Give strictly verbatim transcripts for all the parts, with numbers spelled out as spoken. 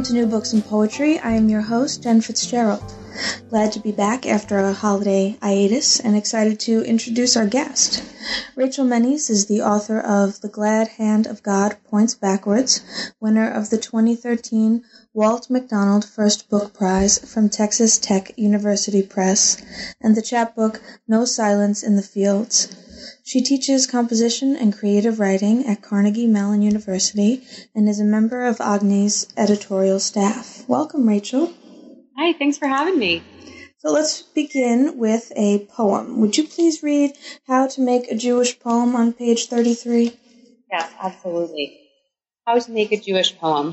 to New Books and Poetry. I am your host, Jen Fitzgerald. Glad to be back after a holiday hiatus and excited to introduce our guest. Rachel Menes is the author of The Glad Hand of God Points Backwards, winner of the twenty thirteen Walt McDonald First Book Prize from Texas Tech University Press, and the chapbook No Silence in the Fields. She teaches composition and creative writing at Carnegie Mellon University and is a member of Agni's editorial staff. Welcome, Rachel. Hi, thanks for having me. So let's begin with a poem. Would you please read How to Make a Jewish Poem on page thirty-three? Yes, absolutely. How to Make a Jewish Poem.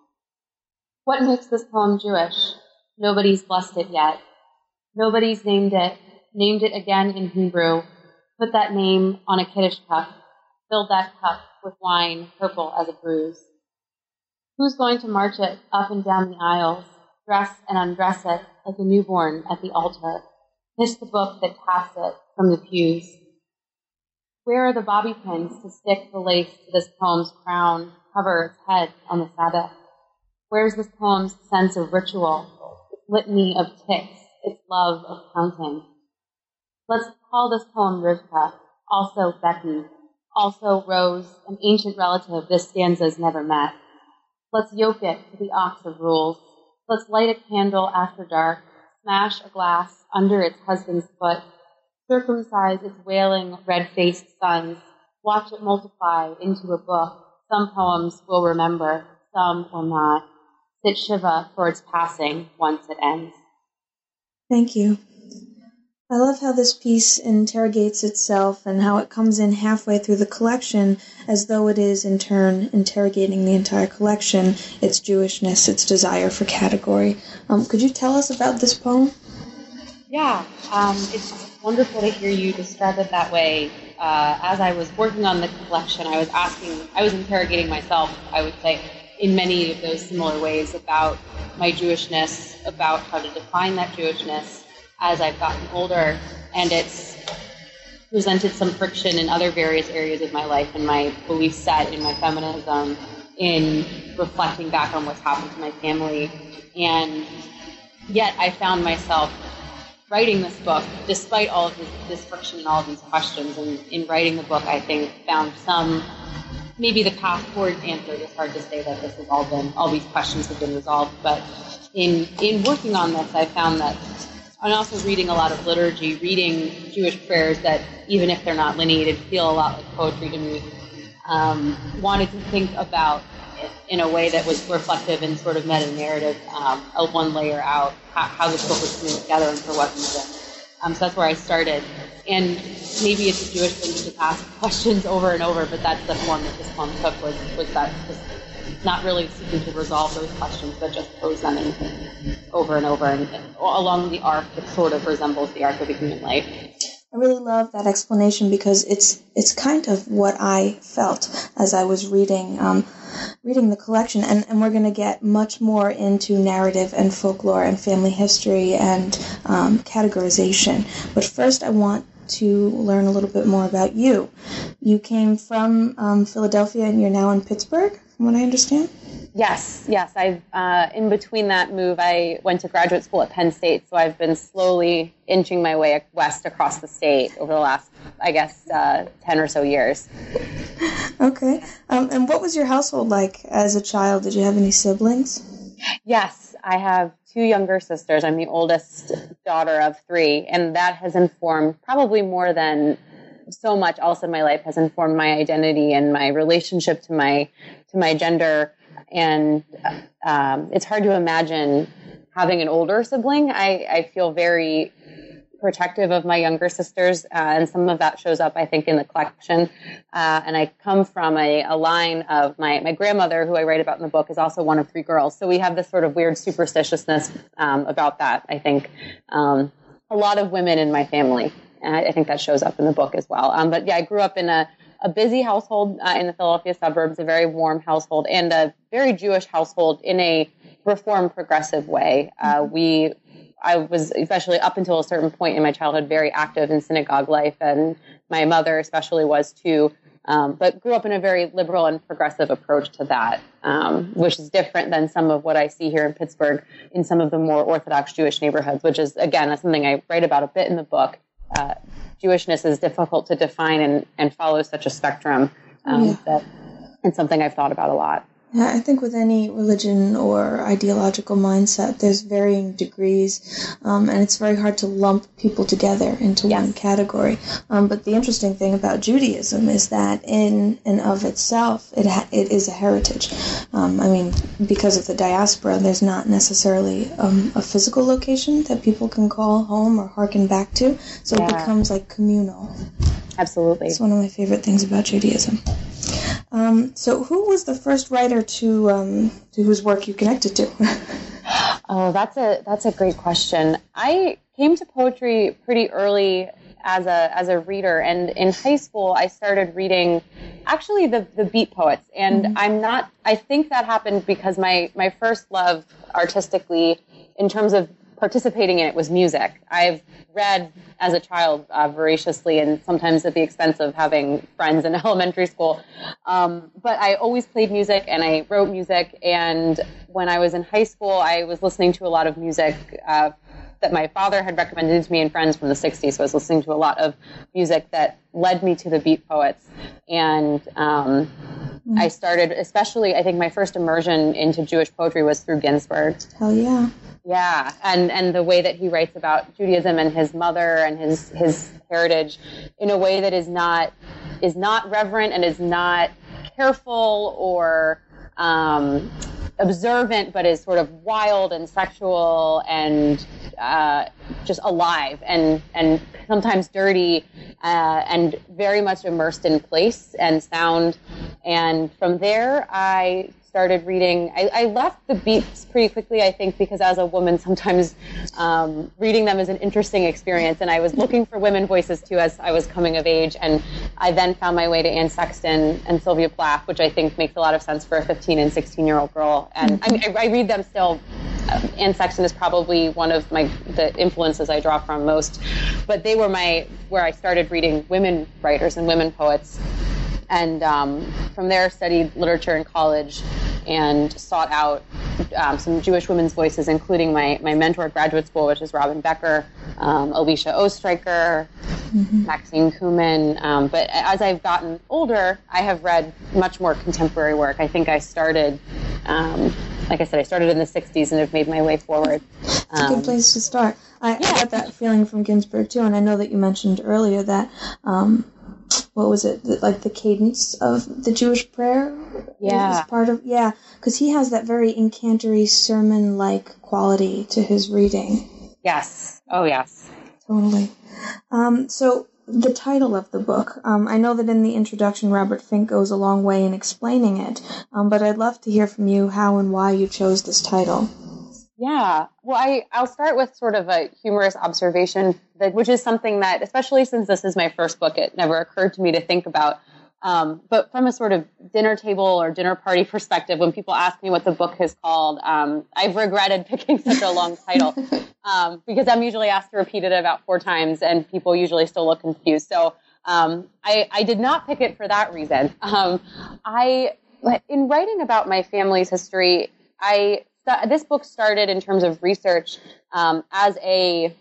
What makes this poem Jewish? Nobody's blessed it yet. Nobody's named it, named it again in Hebrew. Put that name on a Kiddush cup. Filled that cup with wine, purple as a bruise. Who's going to march it up and down the aisles, dress and undress it like a newborn at the altar, kiss the book that taps it from the pews? Where are the bobby pins to stick the lace to this poem's crown, cover its head on the Sabbath? Where's this poem's sense of ritual, its litany of ticks, its love of counting? Let's call this poem Rivka, also Becky, also Rose, an ancient relative this stanza's never met. Let's yoke it to the ox of rules. Let's light a candle after dark, smash a glass under its husband's foot, circumcise its wailing, red-faced sons, watch it multiply into a book. Some poems we'll remember, some will not. Sit Shiva for its passing once it ends. Thank you. I love how this piece interrogates itself and how it comes in halfway through the collection as though it is, in turn, interrogating the entire collection, its Jewishness, its desire for category. Um, could you tell us about this poem? Yeah, um, it's wonderful to hear you describe it that way. Uh, as I was working on the collection, I was asking, I was interrogating myself, I would say, in many of those similar ways about my Jewishness, about how to define that Jewishness as I've gotten older, and it's presented some friction in other various areas of my life, in my belief set, in my feminism, in reflecting back on what's happened to my family. And yet I found myself writing this book, despite all of this, this friction and all of these questions. And in writing the book, I think, found some, maybe the path towards answers. It's hard to say that this has all been, all these questions have been resolved. But in, in working on this, I found that and also reading a lot of liturgy, reading Jewish prayers that, even if they're not lineated, feel a lot like poetry to me. Um, wanted to think about it in a way that was reflective and sort of meta-narrative, um, a one layer out, how, how this book was coming together and for what reason. Um, so that's where I started. And maybe it's a Jewish thing to just ask questions over and over, but that's the form that this poem took, was, was that just not really seeking to resolve those questions, but just pose them in, over and over, and, and along the arc that sort of resembles the arc of a human life. I really love that explanation because it's it's kind of what I felt as I was reading um, reading the collection, and, and we're going to get much more into narrative and folklore and family history and um, categorization. But first I want to learn a little bit more about you. You came from um, Philadelphia and you're now in Pittsburgh, from what I understand? Yes, yes. I've uh, in between that move, I went to graduate school at Penn State, so I've been slowly inching my way west across the state over the last, I guess, uh, ten or so years. Okay. Um, and what was your household like as a child? Did you have any siblings? Yes, I have two younger sisters. I'm the oldest daughter of three, and that has informed probably more than so much else in my life has informed my identity and my relationship to my to my gender. And um, it's hard to imagine having an older sibling. I, I feel very protective of my younger sisters, uh, and some of that shows up, I think, in the collection. Uh, and I come from a, a line of my, my grandmother, who I write about in the book, is also one of three girls. So we have this sort of weird superstitiousness um, about that, I think. Um, a lot of women in my family. And I, I think that shows up in the book as well. Um, but yeah, I grew up in a a busy household uh, in the Philadelphia suburbs, a very warm household, and a very Jewish household in a reform progressive way. Uh, we, I was, especially up until a certain point in my childhood, very active in synagogue life, and my mother especially was too. um, but grew up in a very liberal and progressive approach to that, um, which is different than some of what I see here in Pittsburgh in some of the more Orthodox Jewish neighborhoods, which is, again, that's something I write about a bit in the book. Uh, Jewishness is difficult to define and, and follows such a spectrum um, yeah. that it's something I've thought about a lot. Yeah, I think with any religion or ideological mindset, there's varying degrees, um, and it's very hard to lump people together into yes. one category. Um, but the interesting thing about Judaism is that in and of itself, it ha- it is a heritage. Um, I mean, because of the diaspora, there's not necessarily um, a physical location that people can call home or hearken back to, so yeah. it becomes like communal. Absolutely. It's one of my favorite things about Judaism. Um, so who was the first writer to um, to whose work you connected to? Oh, that's a that's a great question. I came to poetry pretty early as a as a reader, and in high school I started reading actually the, the beat poets. And mm-hmm. I'm not I think that happened because my, my first love artistically in terms of participating in it was music. I've read as a child uh, voraciously and sometimes at the expense of having friends in elementary school. Um, but I always played music and I wrote music. And when I was in high school, I was listening to a lot of music uh, that my father had recommended to me and friends from the sixties. So I was listening to a lot of music that led me to the beat poets. And um, mm. I started, especially, I think my first immersion into Jewish poetry was through Ginsberg. Hell yeah. Yeah, and, and the way that he writes about Judaism and his mother and his, his heritage in a way that is not is not reverent and is not careful or um, observant, but is sort of wild and sexual and uh, just alive and and sometimes dirty uh, and very much immersed in place and sound. And from there, I started reading. I, I left the beats pretty quickly, I think, because as a woman, sometimes um, reading them is an interesting experience. And I was looking for women voices, too, as I was coming of age. And I then found my way to Anne Sexton and Sylvia Plath, which I think makes a lot of sense for a fifteen and sixteen-year-old girl. And I, mean, I, I read them still. Uh, Anne Sexton is probably one of my the influences I draw from most. But they were my where I started reading women writers and women poets. And um, from there, studied literature in college and sought out um, some Jewish women's voices, including my, my mentor at graduate school, which is Robin Becker, um, Alicia Ostreicher, mm-hmm. Maxine Kumin. Um, but as I've gotten older, I have read much more contemporary work. I think I started, um, like I said, I started in the sixties and have made my way forward. It's a good place to start. I, yeah. I got that feeling from Ginsberg, too, and I know that you mentioned earlier that... Um, what was it, like the cadence of the Jewish prayer? Yeah. Is part of, yeah, because he has that very incantory sermon-like quality to his reading. Yes. Oh, yes. Totally. Um, so the title of the book, um, I know that in the introduction, Robert Fink goes a long way in explaining it, um, but I'd love to hear from you how and why you chose this title. Yeah. Well, I, I'll start with sort of a humorous observation, that, which is something that, especially since this is my first book, it never occurred to me to think about. Um, but from a sort of dinner table or dinner party perspective, when people ask me what the book is called, um, I've regretted picking such a long title um, because I'm usually asked to repeat it about four times and people usually still look confused. So um, I, I did not pick it for that reason. Um, I, in writing about my family's history, I... This book started in terms of research um, as a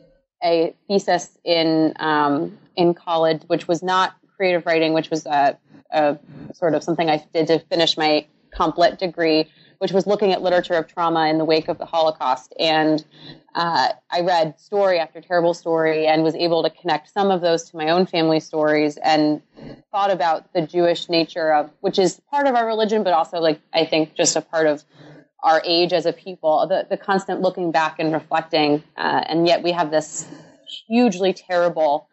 a thesis in um, in college, which was not creative writing, which was a, a sort of something I did to finish my comp lit degree, which was looking at literature of trauma in the wake of the Holocaust. And uh, I read story after terrible story and was able to connect some of those to my own family stories and thought about the Jewish nature of, which is part of our religion, but also, like, I think just a part of our age as a people, the, the constant looking back and reflecting, uh, and yet we have this hugely terrible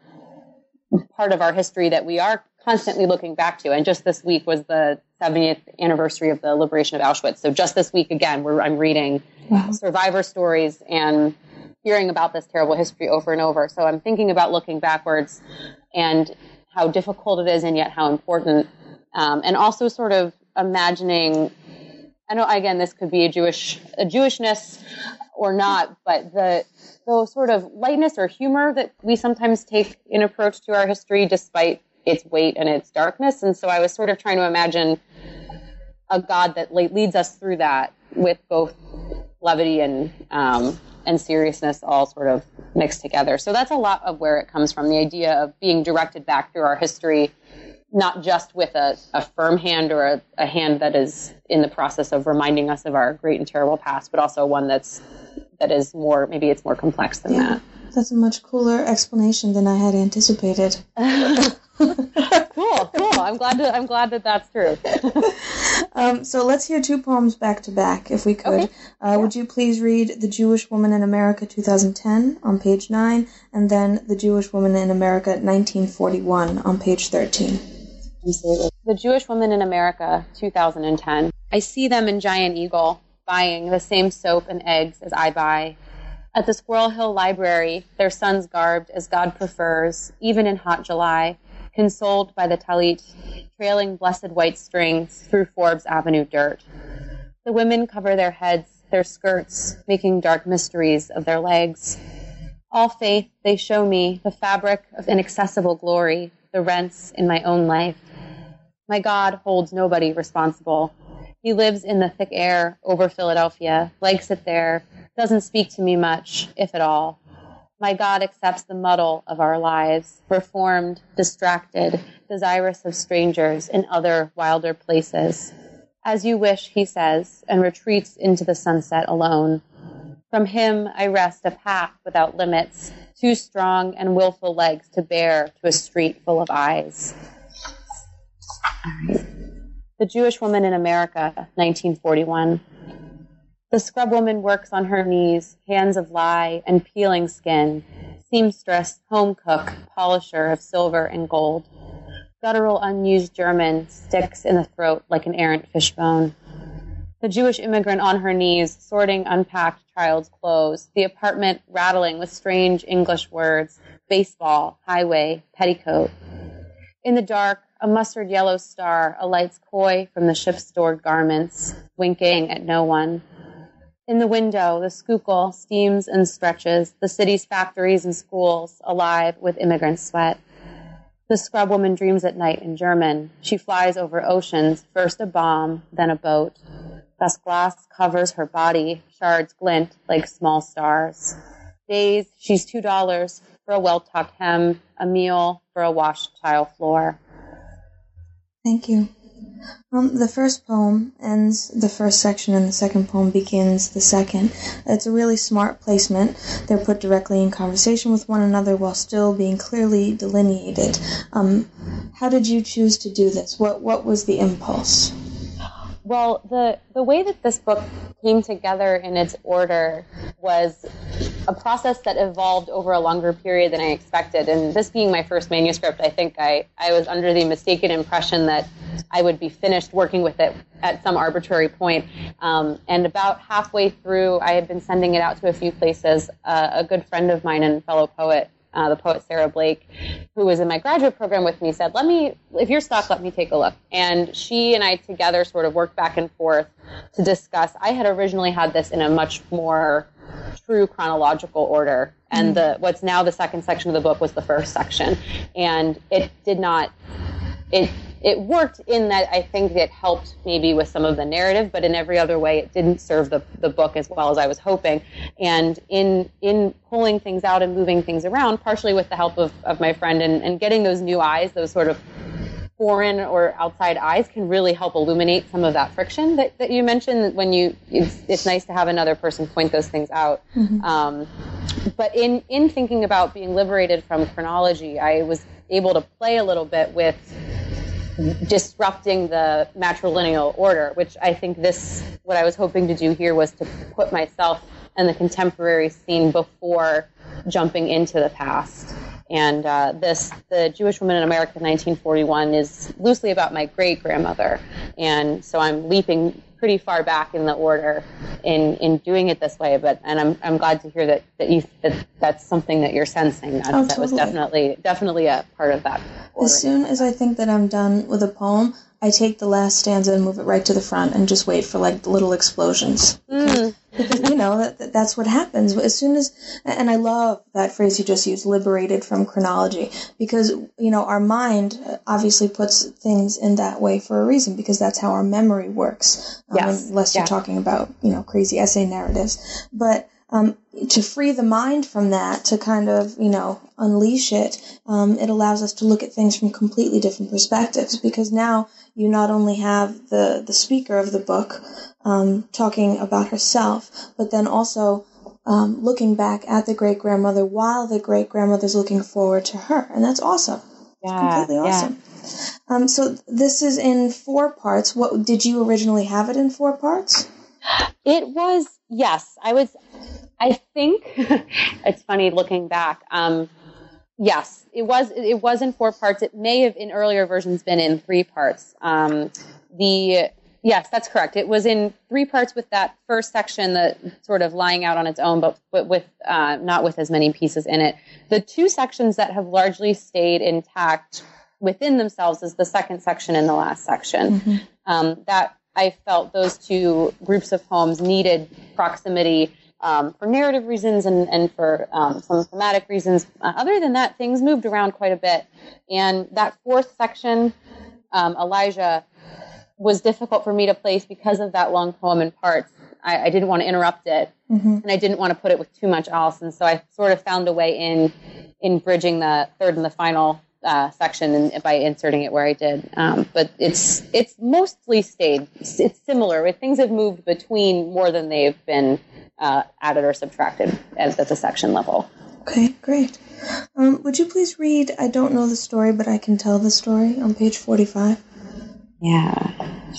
part of our history that we are constantly looking back to. And just this week was the seventieth anniversary of the liberation of Auschwitz. So just this week, again, where I'm reading wow. survivor stories and hearing about this terrible history over and over. So I'm thinking about looking backwards and how difficult it is and yet how important. Um, and also sort of imagining, I know, again, this could be a Jewish, a Jewishness or not, but the, the sort of lightness or humor that we sometimes take in approach to our history, despite its weight and its darkness. And so I was sort of trying to imagine a God that leads us through that with both levity and um, and seriousness all sort of mixed together. So that's a lot of where it comes from, the idea of being directed back through our history, not just with a, a firm hand or a, a hand that is in the process of reminding us of our great and terrible past, but also one that's that is more, maybe it's more complex than yeah, that. That's a much cooler explanation than I had anticipated. Cool, cool. I'm glad to, I'm glad that that's true. um, so let's hear two poems back to back, if we could. Okay. Uh, yeah. Would you please read The Jewish Woman in America twenty ten on page nine, and then The Jewish Woman in America nineteen forty-one on page thirteen? Absolutely. The Jewish Woman in America, two thousand ten. I see them in Giant Eagle, buying the same soap and eggs as I buy. At the Squirrel Hill Library, their sons garbed as God prefers, even in hot July, consoled by the talit, trailing blessed white strings through Forbes Avenue dirt. The women cover their heads, their skirts, making dark mysteries of their legs. All faith, they show me the fabric of inaccessible glory, the rents in my own life. My God holds nobody responsible. He lives in the thick air over Philadelphia, likes it there, doesn't speak to me much, if at all. My God accepts the muddle of our lives, reformed, distracted, desirous of strangers in other wilder places. As you wish, he says, and retreats into the sunset alone. From him I wrest a path without limits, too strong and willful legs to bear to a street full of eyes. All right. The Jewish Woman in America, nineteen forty-one. The scrub woman works on her knees, hands of lye and peeling skin, seamstress, home cook, polisher of silver and gold. Guttural unused German sticks in the throat like an errant fishbone. The Jewish immigrant on her knees, sorting unpacked child's clothes, the apartment rattling with strange English words, baseball, highway, petticoat. In the dark, a mustard yellow star alights coy from the ship's stored garments, winking at no one. In the window, the Schuylkill steams and stretches, the city's factories and schools alive with immigrant sweat. The scrub woman dreams at night in German. She flies over oceans, first a bomb, then a boat. Thus glass covers her body, shards glint like small stars. Days, she's two dollars for a well-tucked hem, a meal for a washed tile floor. Thank you. Um, the first poem ends the first section and the second poem begins the second. It's a really smart placement. They're put directly in conversation with one another while still being clearly delineated. Um, how did you choose to do this? What what was the impulse? Well, the, the way that this book came together in its order was a process that evolved over a longer period than I expected. And this being my first manuscript, I think I, I was under the mistaken impression that I would be finished working with it at some arbitrary point. Um, and about halfway through, I had been sending it out to a few places. Uh, a good friend of mine and fellow poet, Uh, the poet Sarah Blake, who was in my graduate program with me, said, let me, if you're stuck, let me take a look. And she and I together sort of worked back and forth to discuss. I had originally had this in a much more true chronological order. And the what's now the second section of the book was the first section. And it did not, it It worked in that I think it helped maybe with some of the narrative, but in every other way it didn't serve the, the book as well as I was hoping. And in in pulling things out and moving things around, partially with the help of, of my friend and, and getting those new eyes, those sort of foreign or outside eyes can really help illuminate some of that friction that, that you mentioned when you, it's, it's nice to have another person point those things out. Mm-hmm. Um, but in, in thinking about being liberated from chronology, I was able to play a little bit with disrupting the matrilineal order, which I think this, what I was hoping to do here was to put myself in the contemporary scene before jumping into the past. And uh, this, The Jewish Woman in America, nineteen forty-one, is loosely about my great-grandmother. And so I'm leaping pretty far back in the order in, in doing it this way. But and I'm I'm glad to hear that that you that that's something that you're sensing. That, oh, that was totally. definitely definitely a part of that order. As soon as I think that I'm done with a poem, I take the last stanza and move it right to the front and just wait for like little explosions. Mm. because, you know, that, that's what happens. As soon as, and I love that phrase you just used, liberated from chronology, because, you know, our mind obviously puts things in that way for a reason, because that's how our memory works. Um, Yes. Unless you're yeah. talking about, you know, crazy essay narratives. But um, to free the mind from that, to kind of, you know, unleash it, um, it allows us to look at things from completely different perspectives, because now you not only have the, the speaker of the book um, talking about herself, but then also um, looking back at the great-grandmother while the great-grandmother's looking forward to her. And that's awesome. Yeah, It's completely awesome. Yeah. Um, so this is in four parts. What did you originally have it in four parts? It was, yes, I was, I think, it's funny looking back. Um, yes, it was, it was in four parts. It may have in earlier versions been in three parts. Um, the, yes, that's correct. It was in three parts with that first section that sort of lying out on its own, but, but with, uh, not with as many pieces in it. The two sections that have largely stayed intact within themselves is the second section and the last section. Mm-hmm. Um, that, I felt those two groups of poems needed proximity um, for narrative reasons and, and for um, some thematic reasons. Uh, other than that, things moved around quite a bit. And that fourth section, um, Elijah, was difficult for me to place because of that long poem in parts. I, I didn't want to interrupt it, mm-hmm. and I didn't want to put it with too much else. And so I sort of found a way in in bridging the third and the final Uh, section and by inserting it where I did. Um, but it's it's mostly stayed. It's, it's similar. Things have moved between more than they've been uh, added or subtracted at, at the section level. Okay, great. Um, would you please read I Don't Know the Story, But I Can Tell the Story on page forty-five? Yeah.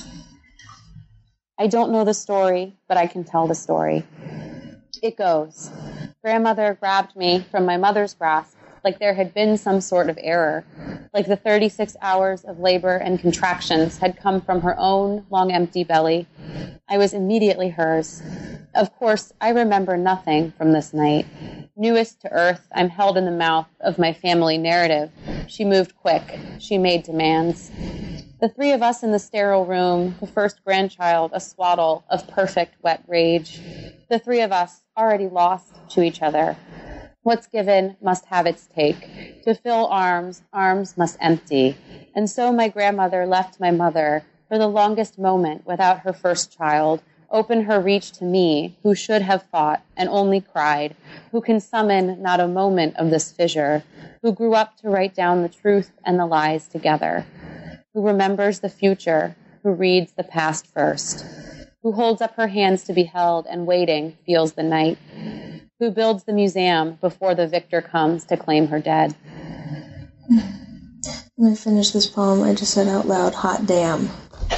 I don't know the story, but I can tell the story. It goes. Grandmother grabbed me from my mother's grasp like there had been some sort of error, like the thirty-six hours of labor and contractions had come from her own long empty belly. I was immediately hers. Of course, I remember nothing from this night. Newest to earth, I'm held in the mouth of my family narrative. She moved quick. She made demands. The three of us in the sterile room, the first grandchild, a swaddle of perfect wet rage. The three of us already lost to each other. What's given must have its take. To fill arms, arms must empty. And so my grandmother left my mother for the longest moment without her first child, open her reach to me, who should have fought and only cried, who can summon not a moment of this fissure, who grew up to write down the truth and the lies together, who remembers the future, who reads the past first, who holds up her hands to be held and waiting feels the night, who builds the museum before the victor comes to claim her dead. When I finished this poem, I just said out loud, hot damn.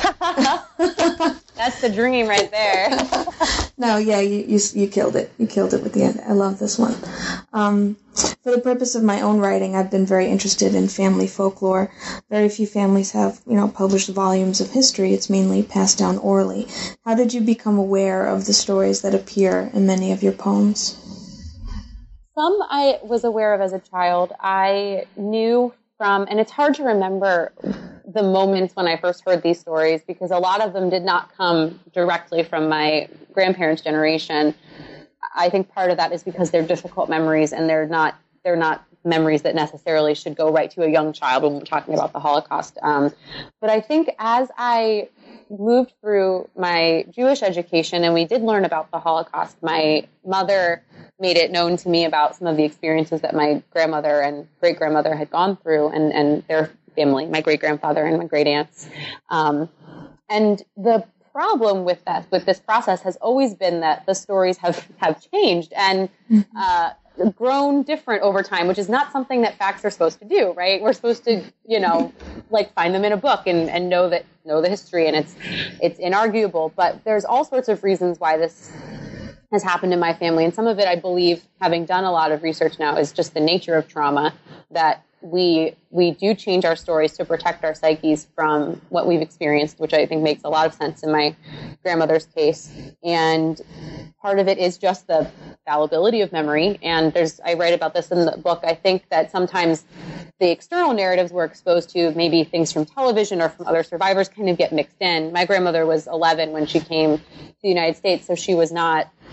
That's the dream right there. No, yeah, you, you you killed it. You killed it with the end. I love this one. Um, for the purpose of my own writing, I've been very interested in family folklore. Very few families have, you know, published volumes of history. It's mainly passed down orally. How did you become aware of the stories that appear in many of your poems? Some I was aware of as a child. I knew from, and it's hard to remember the moments when I first heard these stories because a lot of them did not come directly from my grandparents' generation. I think part of that is because they're difficult memories and they're not they're not memories that necessarily should go right to a young child when we're talking about the Holocaust. Um, but I think as I moved through my Jewish education and we did learn about the Holocaust, my mother made it known to me about some of the experiences that my grandmother and great-grandmother had gone through and, and their family, my great-grandfather and my great-aunts. Um, and the problem with that, with this process has always been that the stories have, have changed and uh, grown different over time, which is not something that facts are supposed to do, right? We're supposed to, you know, like find them in a book and, and know that know the history, and it's it's inarguable. But there's all sorts of reasons why this has happened in my family, and some of it, I believe, having done a lot of research now, is just the nature of trauma, that we we do change our stories to protect our psyches from what we've experienced, which I think makes a lot of sense in my grandmother's case. And part of it is just the fallibility of memory. And there's I write about this in the book. I think that sometimes the external narratives we're exposed to, maybe things from television or from other survivors, kind of get mixed in. My grandmother was eleven when she came to the United States, so she was not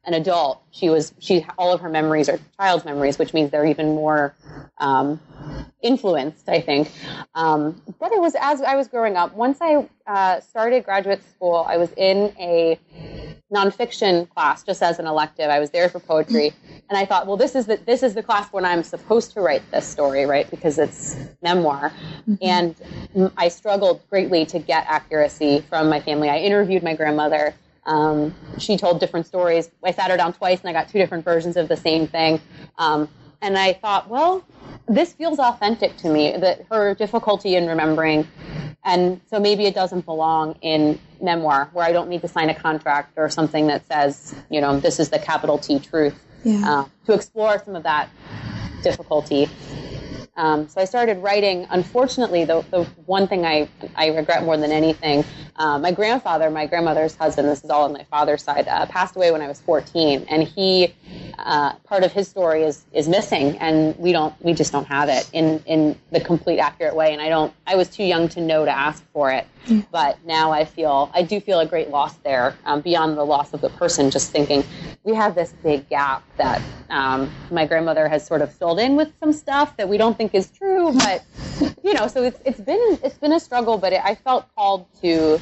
an adult, she was she all of her memories are child's memories, which means they're even more um, influenced, I think. Um, but it was as I was growing up. Once I uh, started graduate school, I was in a nonfiction class just as an elective. I was there for poetry, and I thought, well, this is the this is the class when I'm supposed to write this story, right? Because it's memoir, mm-hmm. and I struggled greatly to get accuracy from my family. I interviewed my grandmother. Um, she told different stories. I sat her down twice, and I got two different versions of the same thing. Um, and I thought, well, this feels authentic to me. That her difficulty in remembering. And so maybe it doesn't belong in memoir, where I don't need to sign a contract or something that says, you know, this is the capital T truth. Yeah. Uh, to explore some of that difficulty. Um, so I started writing. Unfortunately, the, the one thing I, I regret more than anything, uh, my grandfather, my grandmother's husband, this is all on my father's side, uh, passed away when I was fourteen. And he, uh, part of his story is, is missing, and we don't, we just don't have it in, in the complete accurate way. And I don't, I was too young to know to ask for it. Mm. But now I feel, I do feel a great loss there, um, beyond the loss of the person, just thinking we have this big gap that um, my grandmother has sort of filled in with some stuff that we don't think is true. But, you know, so it's it's been it's been a struggle, but it, I felt called to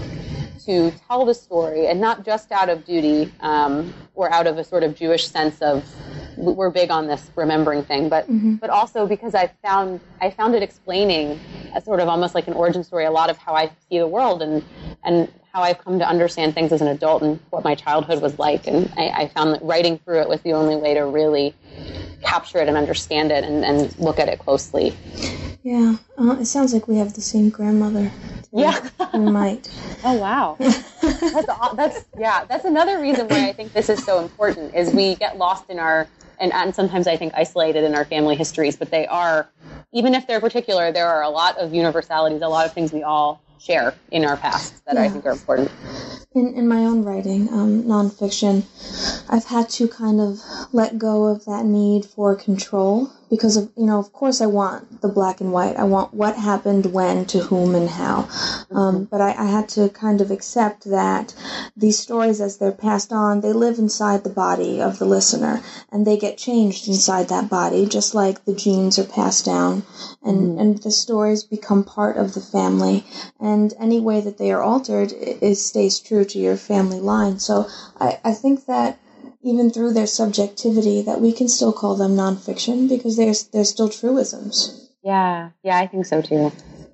to tell the story, and not just out of duty um, or out of a sort of Jewish sense of we're big on this remembering thing, but mm-hmm. but also because I found I found it explaining a sort of almost like an origin story, a lot of how I see the world and and how I've come to understand things as an adult and what my childhood was like. And I, I found that writing through it was the only way to really capture it and understand it and, and look at it closely. Yeah, uh, it sounds like we have the same grandmother. Yeah, we might. Oh wow, that's that's yeah. That's another reason why I think this is so important. Is we get lost in our and, and sometimes I think isolated in our family histories, but they are, even if they're particular, there are a lot of universalities, a lot of things we all share in our past that yeah. I think are important. In in my own writing, um, nonfiction, I've had to kind of let go of that need for control because of, you know, of course I want the black and white. I want what happened, when, to whom, and how. Mm-hmm. Um, but I, I had to kind of accept that these stories, as they're passed on, they live inside the body of the listener, and they get changed inside that body, just like the genes are passed down, and, mm-hmm. and the stories become part of the family. And any way that they are altered, it, it stays true to your family line. So I, I think that even through their subjectivity, that we can still call them nonfiction because they're, they're still truisms. Yeah, yeah, I think so too.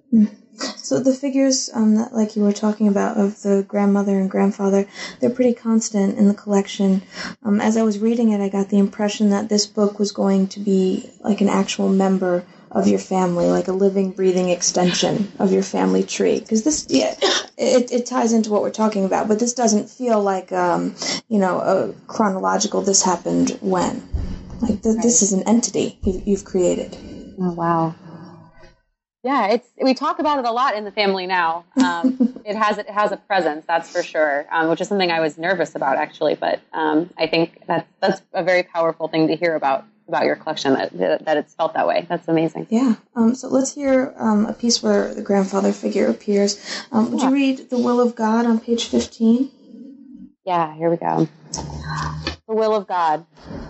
So the figures, um, that, like you were talking about, of the grandmother and grandfather, they're pretty constant in the collection. Um, as I was reading it, I got the impression that this book was going to be like an actual member of your family, like a living, breathing extension of your family tree. Because this, yeah, it, it ties into what we're talking about, but this doesn't feel like, um, you know, a chronological, this happened when. Like, th- right. This is an entity you, you've created. Oh, wow. Yeah, it's we talk about it a lot in the family now. Um, it has it has a presence, that's for sure, um, which is something I was nervous about, actually. But um, I think that's, that's a very powerful thing to hear about. about your collection, that that it's felt that way. That's amazing. Yeah. Um, so let's hear um, a piece where the grandfather figure appears. Um, would yeah. you read The Will of God on page fifteen? Yeah, here we go. The Will of God.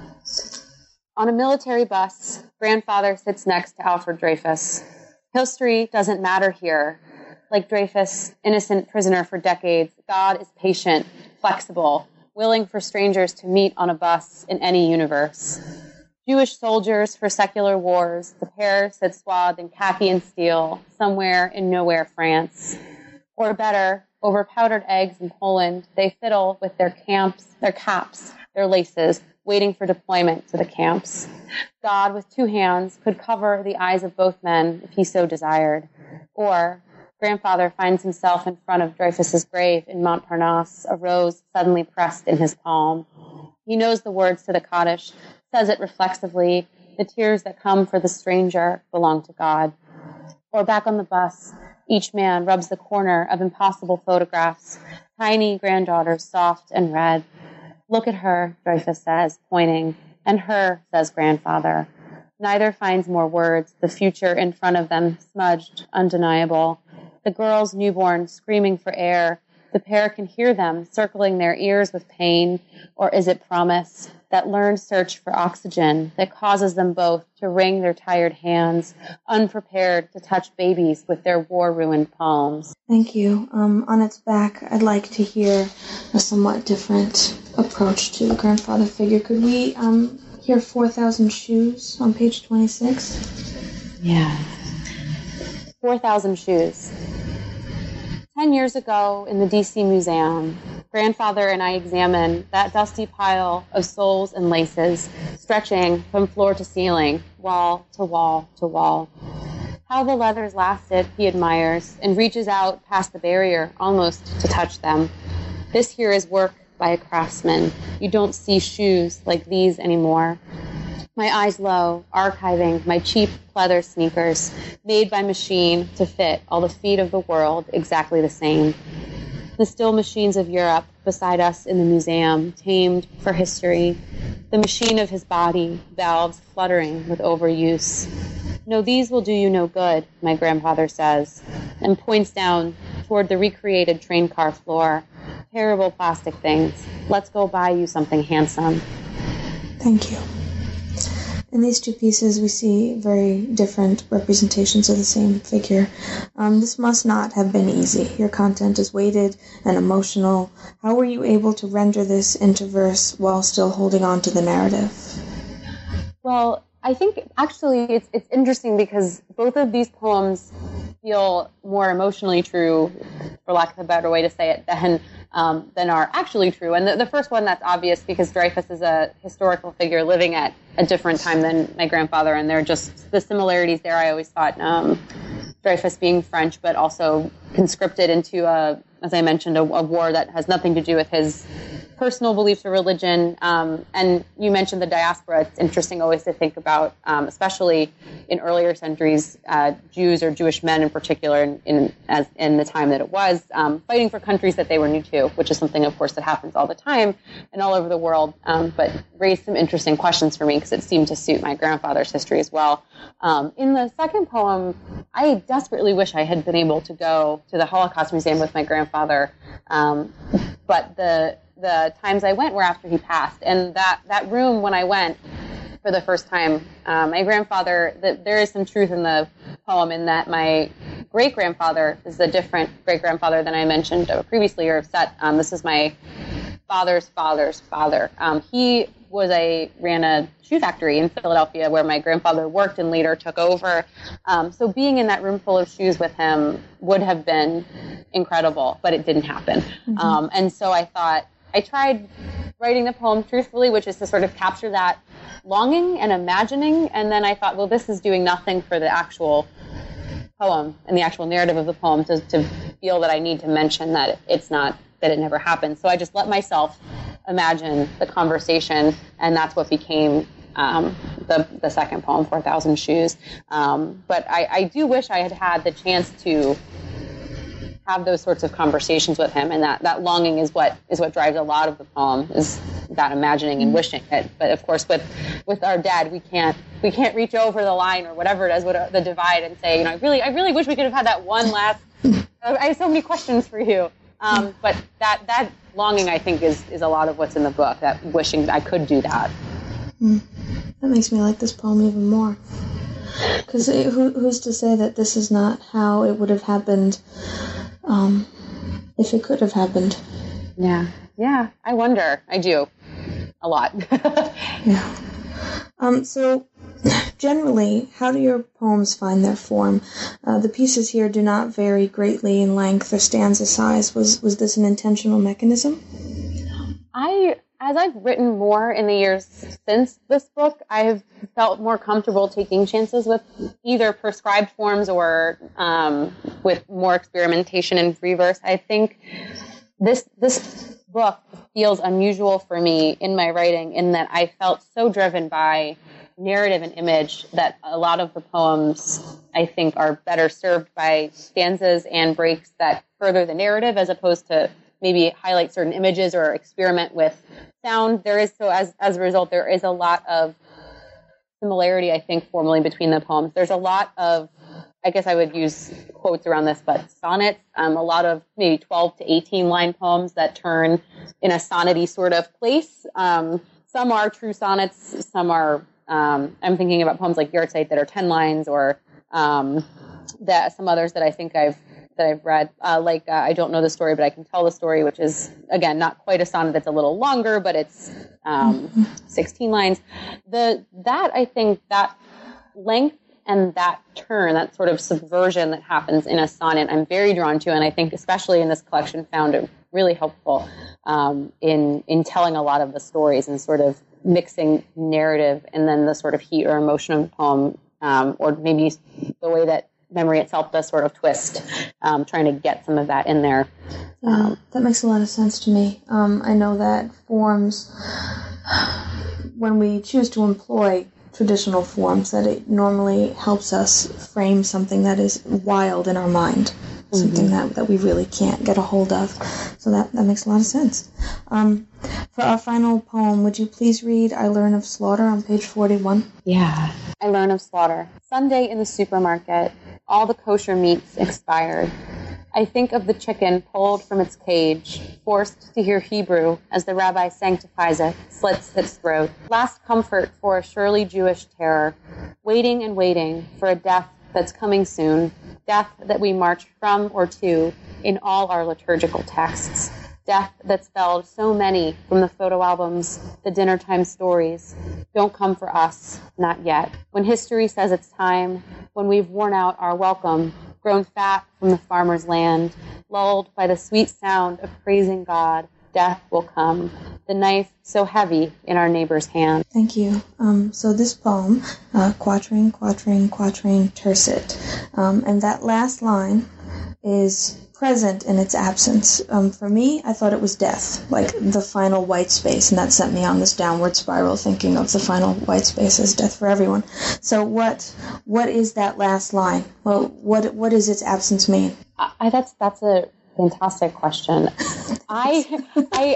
On a military bus, grandfather sits next to Alfred Dreyfus. History doesn't matter here. Like Dreyfus, innocent prisoner for decades, God is patient, flexible, willing for strangers to meet on a bus in any universe. Jewish soldiers for secular wars, the pair sit swathed in khaki and steel, somewhere in nowhere France. Or better, over powdered eggs in Poland, they fiddle with their camps, their caps, their laces, waiting for deployment to the camps. God, with two hands, could cover the eyes of both men if he so desired. Or grandfather finds himself in front of Dreyfus's grave in Montparnasse, a rose suddenly pressed in his palm. He knows the words to the Kaddish, says it reflexively, the tears that come for the stranger belong to God. Or back on the bus, each man rubs the corner of impossible photographs, tiny granddaughters, soft and red. Look at her, Dreyfus says, pointing, and her, says grandfather. Neither finds more words, the future in front of them, smudged, undeniable. The girls newborn, screaming for air, The pair can hear them circling their ears with pain, or is it promise, that learned search for oxygen that causes them both to wring their tired hands, unprepared to touch babies with their war-ruined palms. Thank you. Um, on its back, I'd like to hear a somewhat different approach to the grandfather figure. Could we um, hear four thousand Shoes on page twenty-six? Yeah. four thousand Shoes. Ten years ago in the D C Museum, grandfather and I examined that dusty pile of soles and laces stretching from floor to ceiling, wall to wall to wall. How the leathers lasted, he admires, and reaches out past the barrier almost to touch them. This here is work by a craftsman. You don't see shoes like these anymore. My eyes low, archiving my cheap pleather sneakers, made by machine to fit all the feet of the world exactly the same. The still machines of Europe beside us in the museum, tamed for history. The machine of his body, valves fluttering with overuse. No, these will do you no good, my grandfather says, and points down toward the recreated train car floor. Terrible plastic things. Let's go buy you something handsome. Thank you. In these two pieces, we see very different representations of the same figure. Um, this must not have been easy. Your content is weighted and emotional. How were you able to render this into verse while still holding on to the narrative? Well, I think actually it's it's interesting because both of these poems feel more emotionally true, for lack of a better way to say it, than um, than are actually true. And the, the first one, that's obvious because Dreyfus is a historical figure living at a different time than my grandfather, and there are just the similarities there. I always thought um, Dreyfus being French, but also conscripted into, a, as I mentioned, a, a war that has nothing to do with his personal beliefs or religion. Um, and you mentioned the diaspora. It's interesting always to think about, um, especially in earlier centuries, uh, Jews or Jewish men in particular, in, in, as, in the time that it was, um, fighting for countries that they were new to, which is something, of course, that happens all the time and all over the world, um, but raised some interesting questions for me because it seemed to suit my grandfather's history as well. Um, in the second poem, I desperately wish I had been able to go to the Holocaust Museum with my grandfather, um, but the the times I went were after he passed. And that, that room, when I went for the first time, um, my grandfather, the, there is some truth in the poem in that my great-grandfather is a different great-grandfather than I mentioned previously or have set. Um, this is my father's father's father. Um, he was a ran a shoe factory in Philadelphia where my grandfather worked and later took over. Um, so being in that room full of shoes with him would have been incredible, but it didn't happen. Mm-hmm. Um, and so I thought, I tried writing the poem truthfully, which is to sort of capture that longing and imagining, and then I thought, well, this is doing nothing for the actual poem and the actual narrative of the poem to, to feel that I need to mention that it's not, that it never happened. So I just let myself imagine the conversation, and that's what became um, the, the second poem, four thousand Shoes. Um, but I, I do wish I had had the chance to have those sorts of conversations with him, and that, that longing is what is what drives a lot of the poem, is that imagining and wishing it. But of course, with with our dad, we can't we can't reach over the line or whatever it is, what, the divide, and say, you know, I really I really wish we could have had that one last. I have so many questions for you. Um, but that that longing, I think, is is a lot of what's in the book. That wishing that I could do that. Mm. That makes me like this poem even more. Because who, who's to say that this is not how it would have happened um, if it could have happened? Yeah, yeah. I wonder. I do. A lot. Yeah. Um, so, generally, how do your poems find their form? Uh, the pieces here do not vary greatly in length or stanza size. Was was this an intentional mechanism? I... As I've written more in the years since this book, I've felt more comfortable taking chances with either prescribed forms or um, with more experimentation in free verse. I think this this book feels unusual for me in my writing in that I felt so driven by narrative and image that a lot of the poems, I think, are better served by stanzas and breaks that further the narrative as opposed to maybe highlight certain images or experiment with sound. There is, so as as a result, there is a lot of similarity, I think, formally between the poems. There's a lot of I guess I would use quotes around this, but sonnets, um, a lot of maybe twelve to eighteen line poems that turn in a sonnety sort of place. Um, some are true sonnets, some are, um, I'm thinking about poems like Yahrzeit that are ten lines, or um, that some others that I think I've that I've read, uh, like uh, I don't know the story, but I can tell the story, which is, again, not quite a sonnet. That's a little longer, but it's um, sixteen lines. The that I think that length and that turn, that sort of subversion that happens in a sonnet, I'm very drawn to, and I think especially in this collection found it really helpful um, in in telling a lot of the stories and sort of mixing narrative and then the sort of heat or emotion of the poem, um, or maybe the way that memory itself does sort of twist, um, trying to get some of that in there. Yeah, Um, that makes a lot of sense to me. Um, I know that forms, when we choose to employ traditional forms, that it normally helps us frame something that is wild in our mind, something mm-hmm. that, that we really can't get a hold of. So that, that makes a lot of sense. Um, for our final poem, would you please read I Learn of Slaughter on page forty-one? Yeah. I Learn of Slaughter. Sunday in the supermarket. All the kosher meats expired. I think of the chicken pulled from its cage, forced to hear Hebrew as the rabbi sanctifies it, slits its throat. Last comfort for a surely Jewish terror, waiting and waiting for a death that's coming soon, death that we march from or to in all our liturgical texts, death that spelled so many from the photo albums, the dinner time stories. Don't come for us, not yet. When history says it's time, when we've worn out our welcome, grown fat from the farmer's land, lulled by the sweet sound of praising God, death will come, the knife so heavy in our neighbor's hand. Thank you. Um, so this poem, uh, quatrain, quatrain, quatrain, tercet, um, and that last line is present in its absence. Um, for me, I thought it was death, like the final white space, and that sent me on this downward spiral, thinking of the final white space as death for everyone. So what what is that last line? Well, what what does its absence mean? I, that's that's a fantastic question. I I.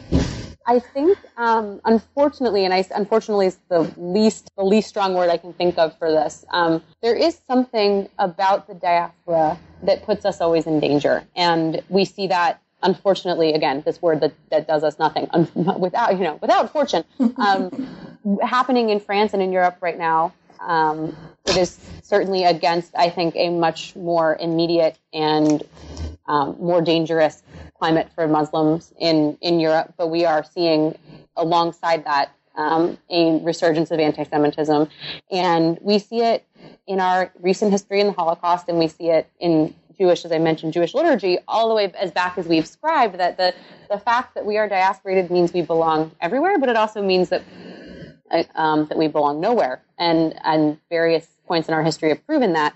I think, um, unfortunately, and I unfortunately is the least the least strong word I can think of for this. Um, there is something about the diaspora that puts us always in danger, and we see that. Unfortunately, again, this word that, that does us nothing un- without you know without fortune, um, happening in France and in Europe right now. Um, it is certainly against, I think, a much more immediate and um, more dangerous climate for Muslims in, in Europe, but we are seeing alongside that um, a resurgence of anti-Semitism. And we see it in our recent history in the Holocaust, and we see it in Jewish, as I mentioned, Jewish liturgy, all the way as back as we've scribed, that the, the fact that we are diasporated means we belong everywhere, but it also means that um, that we belong nowhere. And, and various points in our history have proven that.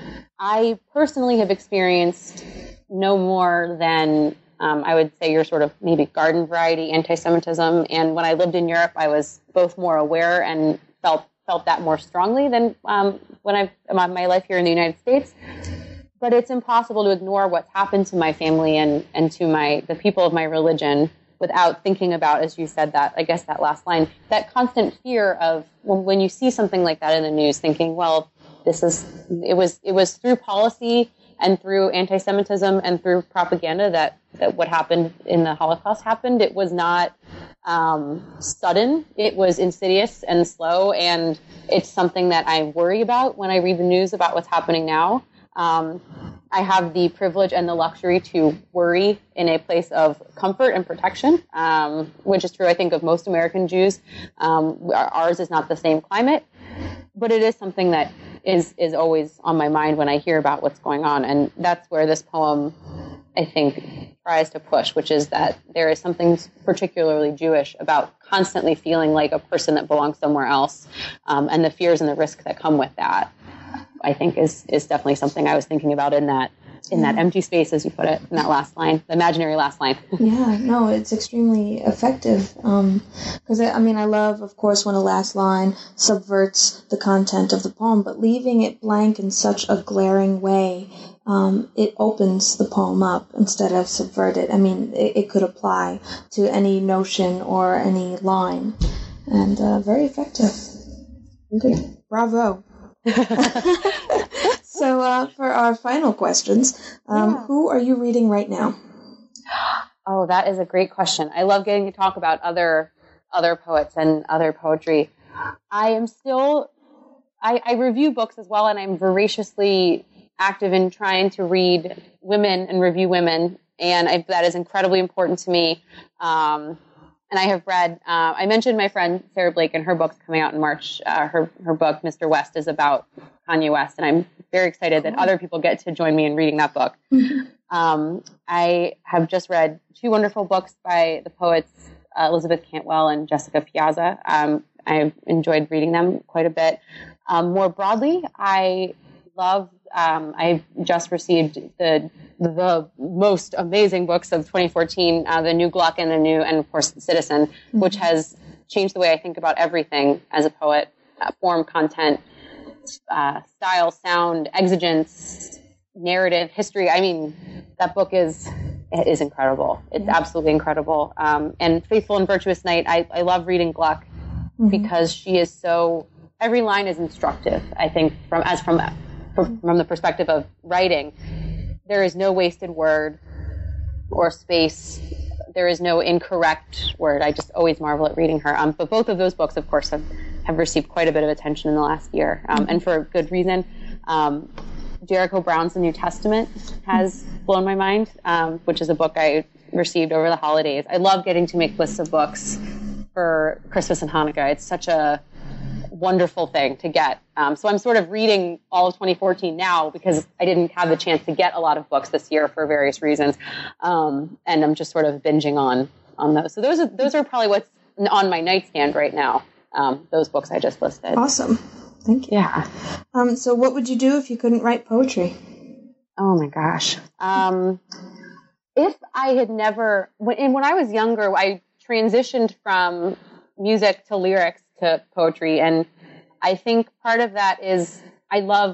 I personally have experienced no more than Um, I would say your sort of maybe garden variety anti-Semitism. And when I lived in Europe, I was both more aware and felt felt that more strongly than um, when I've my life here in the United States. But it's impossible to ignore what's happened to my family and, and to my the people of my religion without thinking about, as you said, that I guess that last line, that constant fear of when, when you see something like that in the news, thinking, well, this is it was it was through policy and through anti-Semitism and through propaganda that, that what happened in the Holocaust happened. It was not um, sudden. It was insidious and slow, and it's something that I worry about when I read the news about what's happening now. Um, I have the privilege and the luxury to worry in a place of comfort and protection, um, which is true, I think, of most American Jews. Um, ours is not the same climate, but it is something that is is always on my mind when I hear about what's going on. And that's where this poem, I think, tries to push, which is that there is something particularly Jewish about constantly feeling like a person that belongs somewhere else, um, and the fears and the risk that come with that, I think, is is definitely something I was thinking about in that in that empty space, as you put it, in that last line, the imaginary last line. Yeah, no, it's extremely effective. Because, um, I mean, I love, of course, when a last line subverts the content of the poem, but leaving it blank in such a glaring way, um, it opens the poem up instead of subvert it. I mean, it, it could apply to any notion or any line. And uh, very effective. Good. Bravo. So uh, for our final questions, um, yeah. who are you reading right now? Oh, that is a great question. I love getting to talk about other other poets and other poetry. I am still, I, I review books as well, and I'm voraciously active in trying to read women and review women, and I, that is incredibly important to me. Um, and I have read, uh, I mentioned my friend Sarah Blake, and her book's coming out in March. Uh, her her book, Mister West, is about Kanye West, and I'm very excited that other people get to join me in reading that book. um, I have just read two wonderful books by the poets uh, Elizabeth Cantwell and Jessica Piazza. Um, I've enjoyed reading them quite a bit. Um, more broadly, I love, um, I've just received the the most amazing books of twenty fourteen, uh, The New Gluck and the New, and of course, Citizen, mm-hmm. which has changed the way I think about everything as a poet, uh, form, content, uh, style, sound, exigence, narrative, history. I mean, that book is is incredible. It's mm-hmm. absolutely incredible. Um, and Faithful and Virtuous Night, I, I love reading Gluck mm-hmm. because she is so, every line is instructive, I think, from as from from, from the perspective of writing. There is no wasted word or space. There is no incorrect word. I just always marvel at reading her. Um, but both of those books, of course, have, have received quite a bit of attention in the last year, um, and for good reason. Um, Jericho Brown's The New Testament has blown my mind, um, which is a book I received over the holidays. I love getting to make lists of books for Christmas and Hanukkah. It's such a wonderful thing to get. Um, so I'm sort of reading all of twenty fourteen now because I didn't have the chance to get a lot of books this year for various reasons. Um, and I'm just sort of binging on, on those. So those are, those are probably what's on my nightstand right now. Um, those books I just listed. Awesome. Thank you. Yeah. Um, so what would you do if you couldn't write poetry? Oh my gosh. Um, if I had never, when, and when I was younger, I transitioned from music to lyrics to poetry. And I think part of that is I love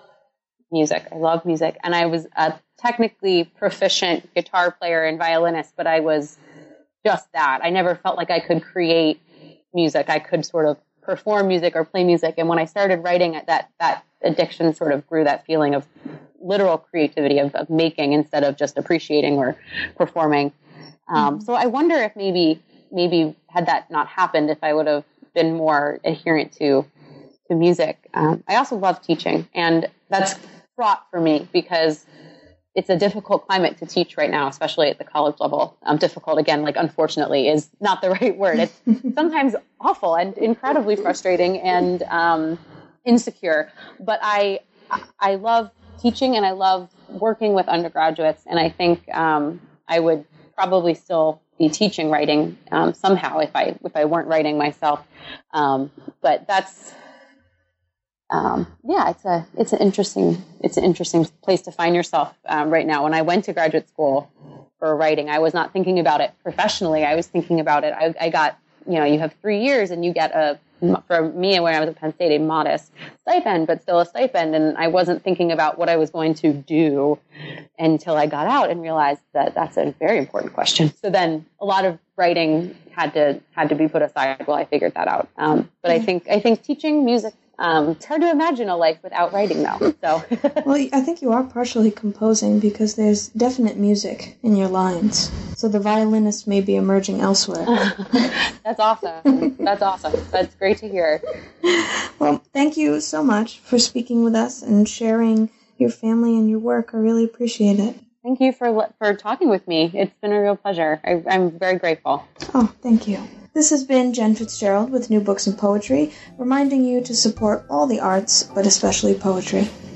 music. I love music. And I was a technically proficient guitar player and violinist, but I was just that. I never felt like I could create music. I could sort of perform music or play music. And when I started writing, that that addiction sort of grew, that feeling of literal creativity, of, of making instead of just appreciating or performing. Um, so I wonder if maybe maybe had that not happened, if I would have been more adherent to to music. Um, I also love teaching, and that's fraught for me because it's a difficult climate to teach right now, especially at the college level. Um, difficult, again, like unfortunately is not the right word. It's sometimes awful and incredibly frustrating and um, insecure. But I I love teaching, and I love working with undergraduates, and I think um, I would probably still be teaching writing um, somehow if I if I weren't writing myself. Um, but that's um, yeah, it's a it's an interesting it's an interesting place to find yourself um, right now. When I went to graduate school for writing, I was not thinking about it professionally. I was thinking about it. I, I got you know you have three years and you get a for me when I was at Penn State a modest stipend, but still a stipend, and I wasn't thinking about what I was going to do until I got out and realized that that's a very important question. So then a lot of writing had to had to be put aside while I figured that out. Um, but I think I think teaching music. Um, it's hard to imagine a life without writing, though. So, well, I think you are partially composing because there's definite music in your lines. So the violinist may be emerging elsewhere. That's awesome. That's awesome. That's great to hear. Well, thank you so much for speaking with us and sharing your family and your work. I really appreciate it. Thank you for for talking with me. It's been a real pleasure. I, I'm very grateful. Oh, thank you. This has been Jen Fitzgerald with New Books in Poetry, reminding you to support all the arts, but especially poetry.